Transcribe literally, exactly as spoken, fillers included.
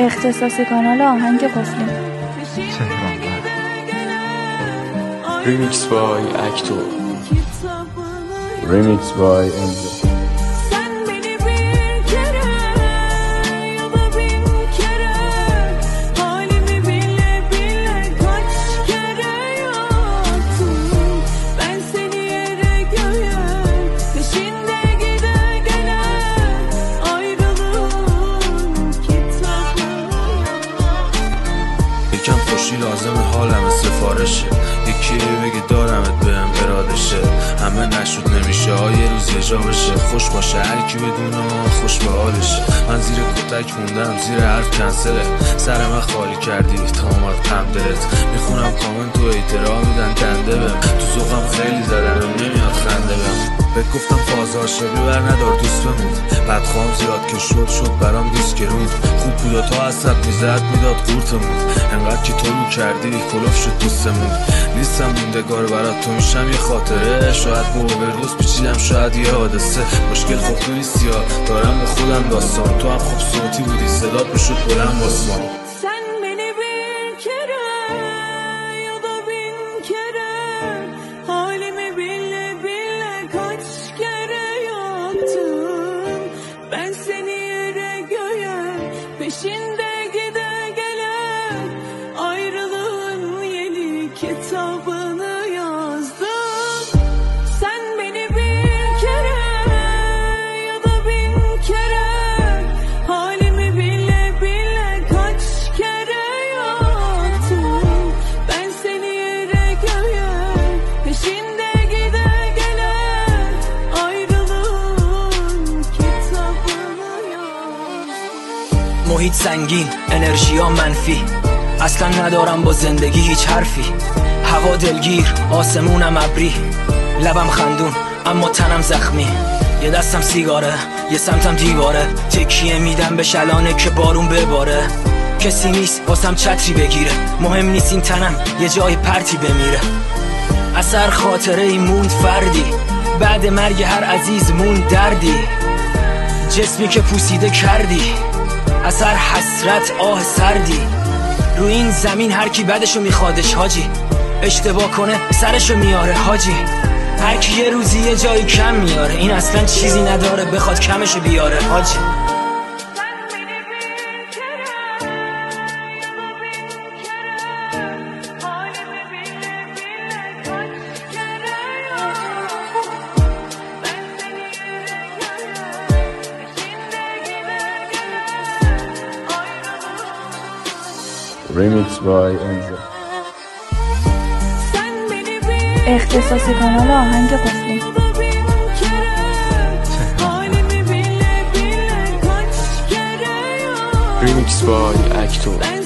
اختصاصی کانال آهنگ قفلی تهران. ریمیکس بای اکتو. ریمیکس بای انزو. یکم خوشی لازم حالم سفارشه، یکی بگه دارمت بهم ارادشه. همه نشد نمیشه یه روز یه جا بشه، خوش باشه هر کی بدونه ما خوش به حالشه. من زیر کتک موندم، زیر حرف کنسله، سر من خالی کردی تا اومد غم دلت. میخونم کامنت و ایترا میدن دنده بهم، تو ذوقم خیلی زدن و نمیاد خنده بهم. بهت گفتم فازا شبی بر ندار دوست بمون، بدخوام زیاد که شد شد برام دیست گرون. خوب بودا تا عصب میزد میداد قورتمون، انقدر که تو رو کردی کلوف شد دوستمون. لیستم موندگار برات تو میشم یه خاطره، شاید با اووردوز پیچیدم شاید یه حادثه. مشکل خب تو نیستی ها، دارم به خودم داستان، تو هم خوب صوتی بودی صدات بشد بلند باسمان. Peşinde gide gele ayrılığın yeni kitabını yazdım. Sen beni bir kere ya da bin kere halimi bile bile kaç kere yaktım. Ben seni yere göğe peşinde gide gele ayrılığın kitabını yazdım. محیط سنگین، انرژی ها منفی، اصلا ندارم با زندگی هیچ حرفی. هوا دلگیر، آسمونم ابری، لبم خندون اما تنم زخمی. یه دستم سیگاره، یه سمتم دیواره، تکیه میدم به شلانه که بارون بباره. کسی نیست واسم چتری بگیره، مهم نیست این تنم یه جای پرتی بمیره. اثر خاطره ای موند فردی، بعد مرگ هر عزیز موند دردی. جسمی که پوسیده کردی، اثر حسرت آه سردی. رو این زمین هر کی بدشو میخوادش حاجی، اشتباه کنه سرشو میاره حاجی. هر کی یه روزی یه جایی کم میاره، این اصلا چیزی نداره بخواد کمشو بیاره حاجی. ریمیکس بای انزو. اختصاصی کانال آهنگ قفلی ریمیکس بای اکتو.